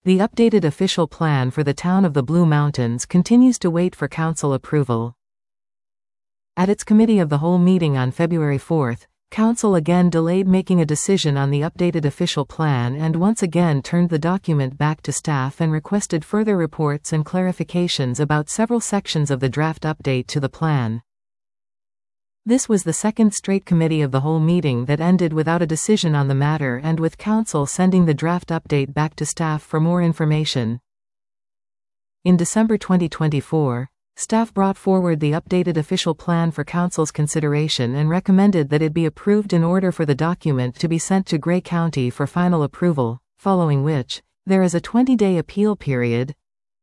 The updated official plan for the town of the Blue Mountains continues to wait for council approval. At its Committee of the Whole meeting on February 4, council again delayed making a decision on the updated official plan and once again turned the document back to staff and requested further reports and clarifications about several sections of the draft update to the plan. This was the second straight Committee of the Whole meeting that ended without a decision on the matter and with council sending the draft update back to staff for more information. In December 2024, staff brought forward the updated official plan for council's consideration and recommended that it be approved in order for the document to be sent to Gray County for final approval, following which, there is a 20-day appeal period.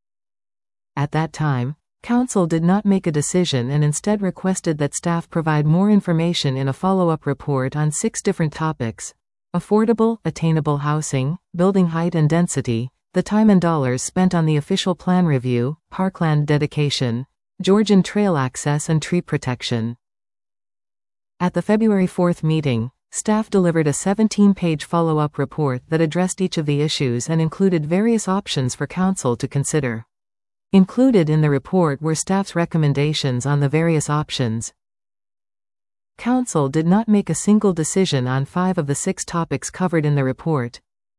At that time, council did not make a decision and instead requested that staff provide more information in a follow-up report on 6 different topics: affordable, attainable housing, building height and density, the time and dollars spent on the official plan review, parkland dedication, Georgian trail access and tree protection. At the February 4 meeting, staff delivered a 17-page follow-up report that addressed each of the issues and included various options for council to consider. Included in the report were staff's recommendations on the various options. Council did not make a single decision on 5 of the 6 topics covered in the report.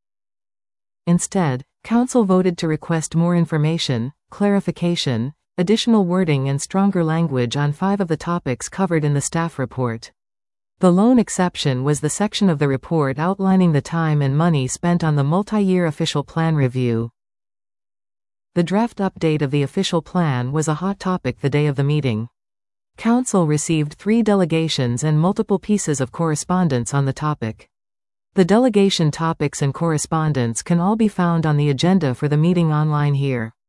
Instead, council voted to request more information, clarification, additional wording and stronger language on 5 of the topics covered in the staff report. The lone exception was the section of the report outlining the time and money spent on the multi-year official plan review. The draft update of the official plan was a hot topic the day of the meeting. Council received 3 delegations and multiple pieces of correspondence on the topic. The delegation topics and correspondence can all be found on the agenda for the meeting online here.